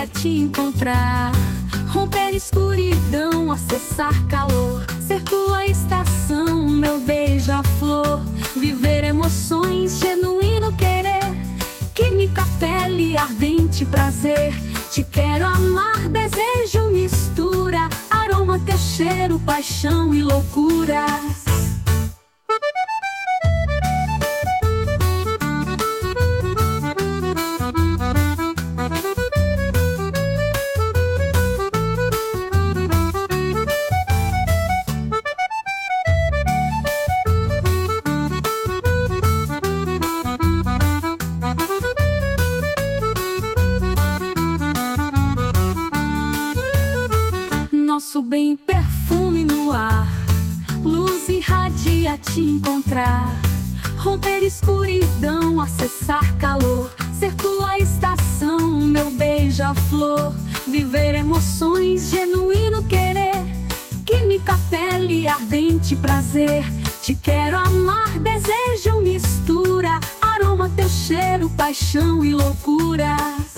irradia te encontrar. Romper escuridão, acessar calor, ser tua estação, meu beija-flor. Viver emoções, genuíno querer, química, pele, ardente prazer. Te quero amar, desejo, mistura, aroma, teu cheiro, paixão e loucura. Nosso bem, perfume no ar, luz irradia te encontrar. Romper escuridão, acessar calor, ser tua estação, meu beija-flor. Viver emoções, genuíno querer, química, pele, ardente prazer. Te quero amar, desejo, mistura, aroma, teu cheiro, paixão e loucura.